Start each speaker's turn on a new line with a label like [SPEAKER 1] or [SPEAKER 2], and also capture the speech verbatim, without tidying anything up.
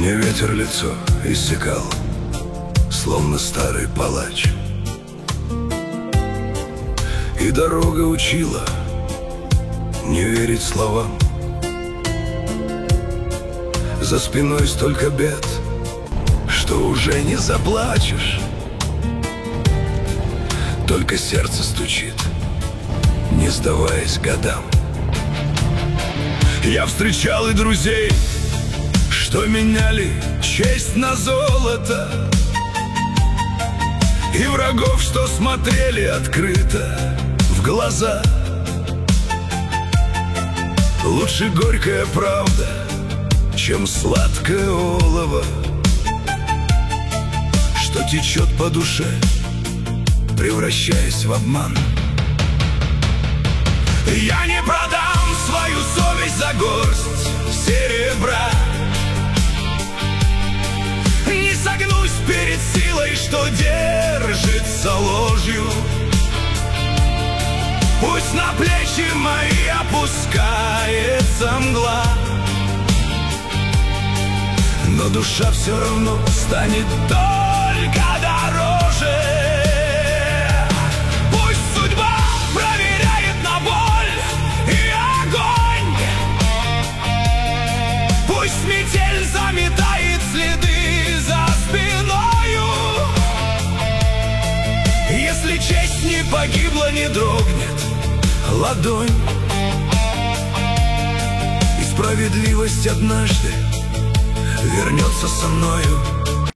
[SPEAKER 1] Мне ветер лицо иссекал, словно старый палач. И дорога учила не верить словам. За спиной столько бед, что уже не заплачешь. Только сердце стучит, не сдаваясь годам. Я встречал и друзей, что меняли честь на золото, и врагов, что смотрели открыто в глаза. Лучше горькая правда, чем сладкое олово, что течет по душе, превращаясь в обман. Я не продам свою совесть за горсть серебра, не согнусь перед силой, что держится ложью. Пусть на плечи мои опускается мгла, но душа все равно станет только дороже. Пусть судьба проверяет на боль и огонь, пусть метель заметает следы за спиною. Если честь не погибла, не дрогнет ладонь, и справедливость однажды вернется со мною.